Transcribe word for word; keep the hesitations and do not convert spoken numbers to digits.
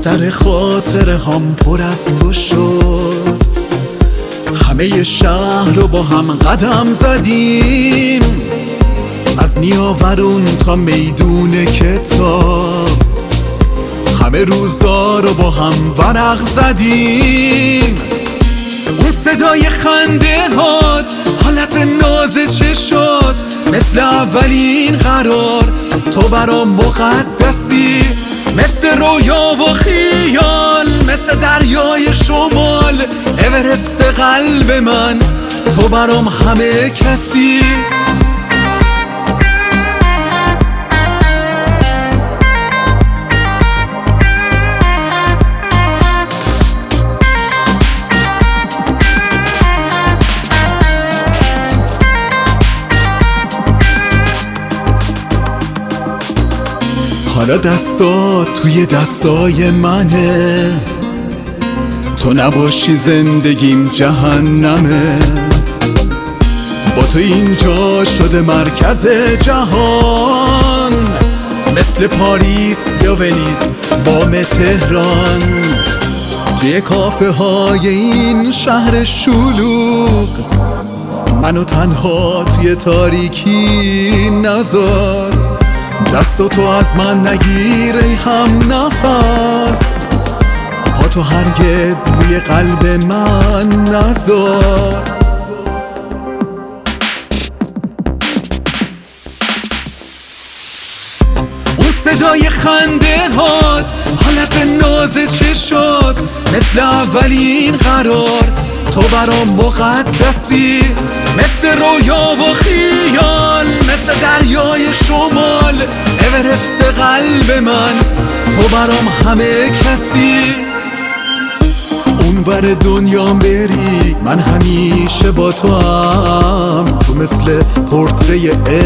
بستر خاطره هم پر از تو شد. همه شهر رو با هم قدم زدیم، از نیاورون تا میدون کتاب. همه روزا رو با هم ورق زدیم. اون صدای خنده هات، حالت ناز چشات، مثل اولین قرار تو برام مقدسی. مثل رویا و خیال، مثل دریای شمال، اورست قلب من تو برام همه کسی. حالا دستات توی دستای منه، تو نباشی زندگیم جهنمه. با تو اینجا شده مرکز جهان، مثل پاریس یا ونیز بام تهران. توی کافه های این شهر شلوغ، منو تنها توی تاریکی نذار. دست تو از من نگیر ای هم نفس، پا تو هرگز روی قلب من نذار. اون صدای خنده هات، حالت ناز چشات، مثل اولین قرار تو برام مقدسی. مثل رویا و خیال، مثل دریای شمال، اورست قلب من تو برام همه کسی. اونور دنیام بری من همیشه با تو هم، تو مثل پورتری